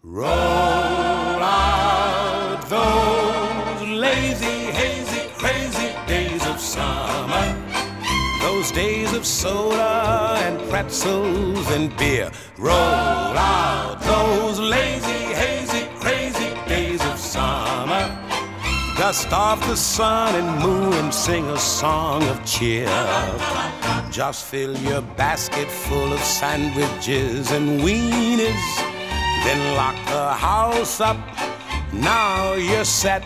Roll out those lazy, hazy, crazy days of summer. Those days of soda and pretzels and beer. Roll out those lazy, hazy, crazy days of summer. Dust off the sun and moon and sing a song of cheer. Just fill your basket full of sandwiches and weenies. Then lock the house up, now you're set.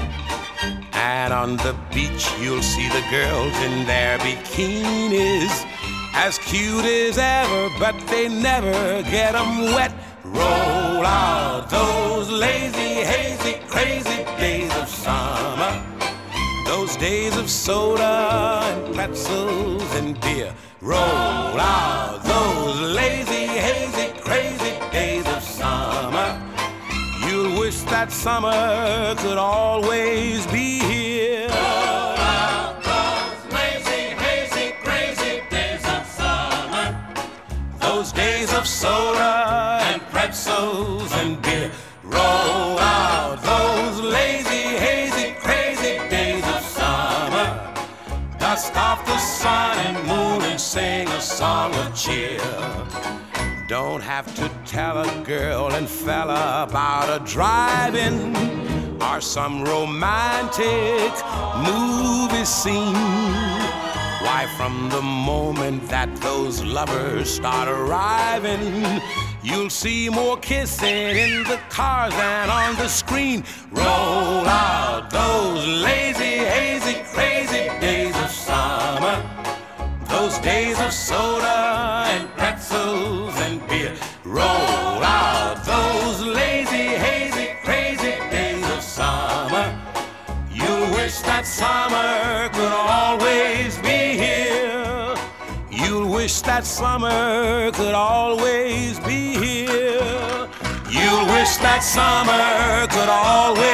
And on the beach you'll see the girls in their bikinis, as cute as ever, but they never get 'em wet. Roll out those lazy, hazy, crazy days of summer. Those days of soda and pretzels and beer. Roll out those lazy, hazy, crazy days of summer. You'll wish that summer could always be here. Roll out those lazy, hazy, crazy days of summer. Those days of soda and pretzels and beer. Roll out those lazy, hazy, crazy days of summer. Dust off the sun and moon and sing a song of cheer. Don't have to tell a girl and fella about a drive-in or some romantic movie scene. Why, from the moment that those lovers start arriving, you'll see more kissing in the cars than on the screen. Roll out those lazy, hazy, crazy days of summer. Those days of soda and pretzels and beer. Roll out those lazy, hazy, crazy days of summer. You'll wish that summer could always be here. You'll wish that summer could always be here. You'll wish that summer could always